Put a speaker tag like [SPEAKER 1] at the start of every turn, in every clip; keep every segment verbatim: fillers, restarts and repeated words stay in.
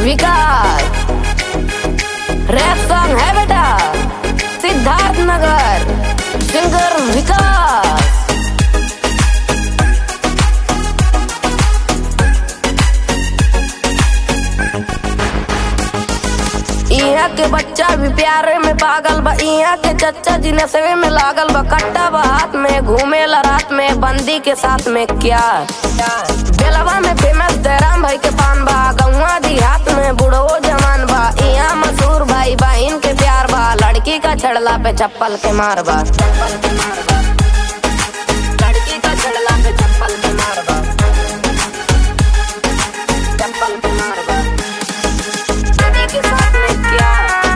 [SPEAKER 1] विकास rap song है बेटा, Siddharth Nagar singer विकास। यहाँ के बच्चा भी प्यारे में पागल बा, यहाँ के चच्चा जी नशे में लागल बा। कट्टा बा हाथ में, घूमेला रात में बंदी के साथ में। क्या बेलवा में फेमस जयराम भाई के पान बा, गौवा देहात में बुढ़ो जवान बा। यहाँ मशहूर भाई बा, इनके प्यार बा, लड़की का छड़ला पे चप्पल के मार बा। लड़की का छड़ला पे चप्पल के मार बा, चप्पल के मार बा। के साथ में क्या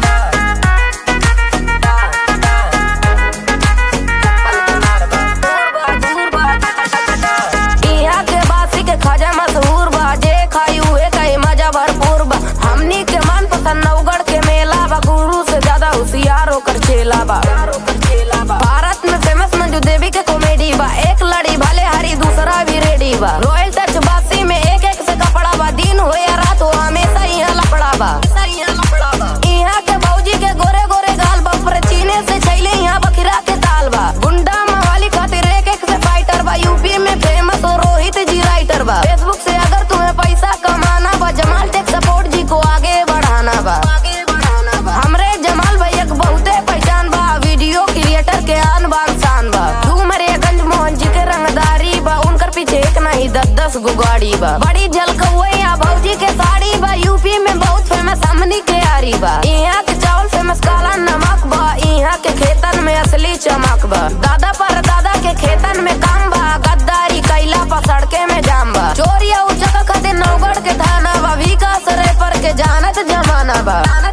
[SPEAKER 1] यहाँ के बासी के खाजा मशहूर बा, जे खाई हुए कई मजा भरपूर बा। हमनी के मन पसंद नवगढ़ के मेला बा, गुरु से ज्यादा होशियार होकर चेला बा। भारत में फेमस मंजू देवी के कॉमेडी बा, एक लड़ी भले हरी दूसरा भी रेडी बा। रॉयल टच बासी में एक एक से कपड़ा बा, दिन हो या रात हो हमेशा यहाँ लपड़ा बा। यहाँ के भौजी के गोरे गोरे गाल बा, पर चीने से छैले यहाँ बखिरा के ताल बा। गुंडा मवाली खातिर एक एक से फाइटर बा, यूपी में फेमस हो रोहित जी राइटर बा। फेसबुक से अगर तुम्हें पैसा कमाना बा, जमाल टेक सपोर्ट जी को आगे बढ़ाना बा। हमरे जमाल भैया के बहुते पहचान बा, वीडियो क्रिएटर के आन बान शान बा। डूमरियागंज मोहन जी के रंगदारी बा, उनकर पीछे एक नहीं दस दस गुगाड़ी बा। बड़ी झलकौए यहाँ भौजी के साड़ी बा, यूपी में बहुत फेमस हमनी के यारी बा। यहाँ के चावल फेमस काला नमक बा, यहाँ के खेतन में असली चमक बा। दादा पर दादा के खेतन में काम बा, गद्दारी कैला पर सड़के में जाम बा। चोरिया उचक खातिर नवगढ़ के थाना बा, विकास रैपर के जानत जमाना बा।